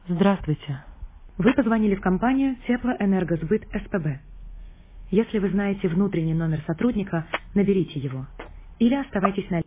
Здравствуйте. Вы позвонили в компанию Теплоэнергосбыт СПБ. Если вы знаете внутренний номер сотрудника, наберите его. Или оставайтесь на